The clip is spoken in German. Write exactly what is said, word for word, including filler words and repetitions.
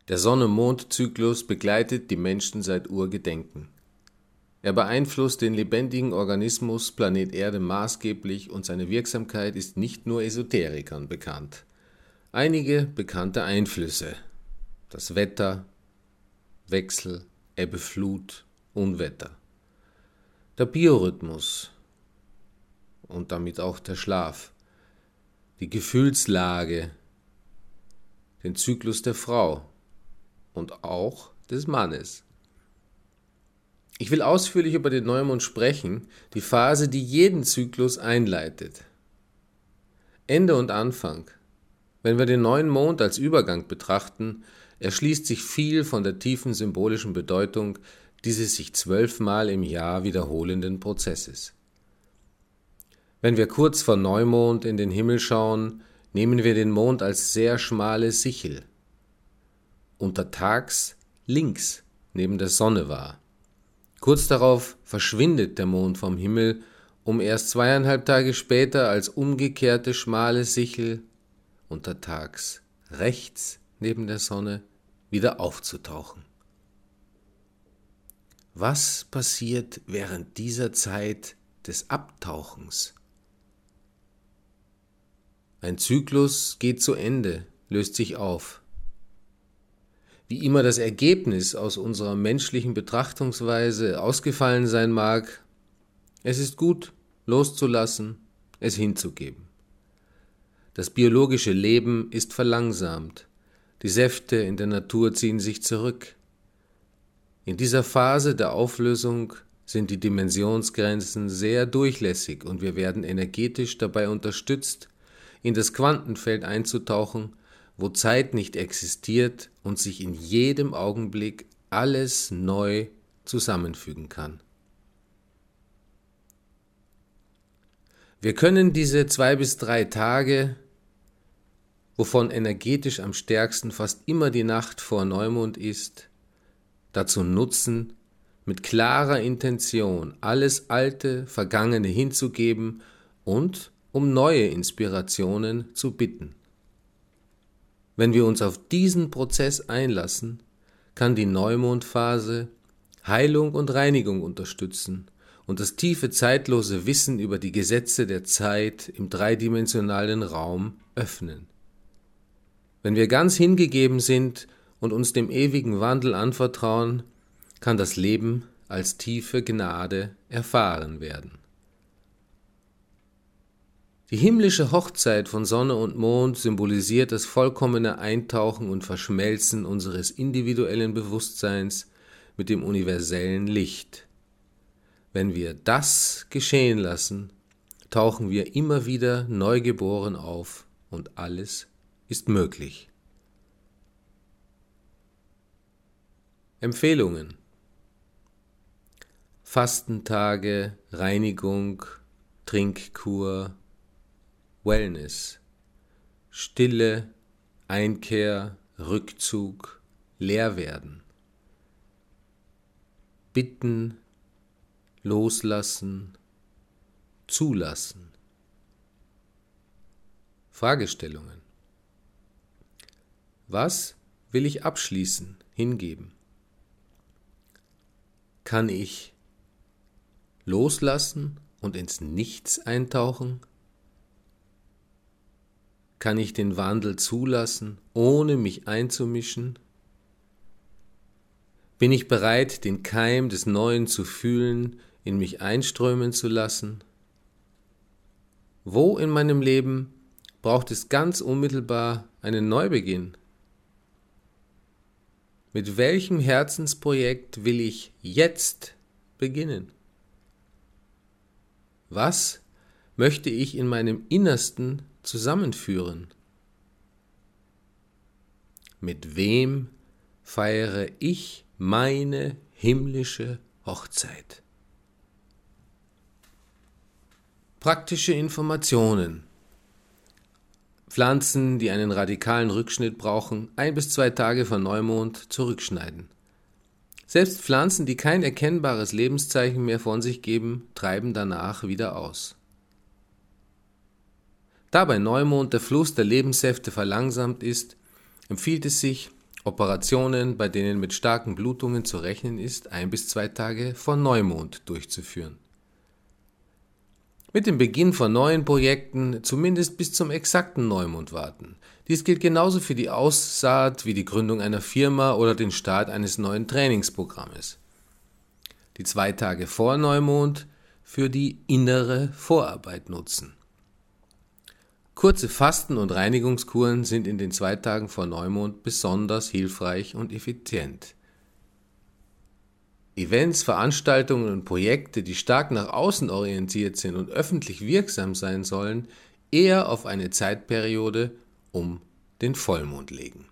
Der Sonne-Mond-Zyklus begleitet die Menschen seit Urgedenken. Er beeinflusst den lebendigen Organismus Planet Erde maßgeblich und seine Wirksamkeit ist nicht nur Esoterikern bekannt. Einige bekannte Einflüsse: das Wetter, Wechsel, Ebbe, Flut, Unwetter, der Biorhythmus und damit auch der Schlaf, die Gefühlslage, den Zyklus der Frau und auch des Mannes. Ich will ausführlich über den Neumond sprechen, die Phase, die jeden Zyklus einleitet. Ende und Anfang. Wenn wir den neuen Mond als Übergang betrachten, erschließt sich viel von der tiefen symbolischen Bedeutung dieses sich zwölfmal im Jahr wiederholenden Prozesses. Wenn wir kurz vor Neumond in den Himmel schauen, nehmen wir den Mond als sehr schmale Sichel, untertags links neben der Sonne wahr. Kurz darauf verschwindet der Mond vom Himmel, um erst zweieinhalb Tage später als umgekehrte schmale Sichel untertags rechts neben der Sonne wieder aufzutauchen. Was passiert während dieser Zeit des Abtauchens? Ein Zyklus geht zu Ende, löst sich auf. Wie immer das Ergebnis aus unserer menschlichen Betrachtungsweise ausgefallen sein mag, es ist gut, loszulassen, es hinzugeben. Das biologische Leben ist verlangsamt, die Säfte in der Natur ziehen sich zurück. In dieser Phase der Auflösung sind die Dimensionsgrenzen sehr durchlässig und wir werden energetisch dabei unterstützt, in das Quantenfeld einzutauchen, wo Zeit nicht existiert und sich in jedem Augenblick alles neu zusammenfügen kann. Wir können diese zwei bis drei Tage, wovon energetisch am stärksten fast immer die Nacht vor Neumond ist, dazu nutzen, mit klarer Intention alles Alte, Vergangene hinzugeben und um neue Inspirationen zu bitten. Wenn wir uns auf diesen Prozess einlassen, kann die Neumondphase Heilung und Reinigung unterstützen und das tiefe zeitlose Wissen über die Gesetze der Zeit im dreidimensionalen Raum öffnen. Wenn wir ganz hingegeben sind und uns dem ewigen Wandel anvertrauen, kann das Leben als tiefe Gnade erfahren werden. Die himmlische Hochzeit von Sonne und Mond symbolisiert das vollkommene Eintauchen und Verschmelzen unseres individuellen Bewusstseins mit dem universellen Licht. Wenn wir das geschehen lassen, tauchen wir immer wieder neugeboren auf und alles ist möglich. Empfehlungen: Fastentage, Reinigung, Trinkkur, Wellness, Stille, Einkehr, Rückzug, Leerwerden, Bitten, Loslassen, Zulassen. Fragestellungen: Was will ich abschließen, hingeben? Kann ich loslassen und ins Nichts eintauchen? Kann ich den Wandel zulassen, ohne mich einzumischen? Bin ich bereit, den Keim des Neuen zu fühlen, in mich einströmen zu lassen? Wo in meinem Leben braucht es ganz unmittelbar einen Neubeginn? Mit welchem Herzensprojekt will ich jetzt beginnen? Was möchte ich in meinem Innersten zusammenführen? Mit wem feiere ich meine himmlische Hochzeit? Praktische Informationen: Pflanzen, die einen radikalen Rückschnitt brauchen, ein bis zwei Tage vor Neumond zurückschneiden. Selbst Pflanzen, die kein erkennbares Lebenszeichen mehr von sich geben, treiben danach wieder aus. Da bei Neumond der Fluss der Lebenssäfte verlangsamt ist, empfiehlt es sich, Operationen, bei denen mit starken Blutungen zu rechnen ist, ein bis zwei Tage vor Neumond durchzuführen. Mit dem Beginn von neuen Projekten zumindest bis zum exakten Neumond warten. Dies gilt genauso für die Aussaat wie die Gründung einer Firma oder den Start eines neuen Trainingsprogrammes. Die zwei Tage vor Neumond für die innere Vorarbeit nutzen. Kurze Fasten- und Reinigungskuren sind in den zwei Tagen vor Neumond besonders hilfreich und effizient. Events, Veranstaltungen und Projekte, die stark nach außen orientiert sind und öffentlich wirksam sein sollen, eher auf eine Zeitperiode um den Vollmond legen.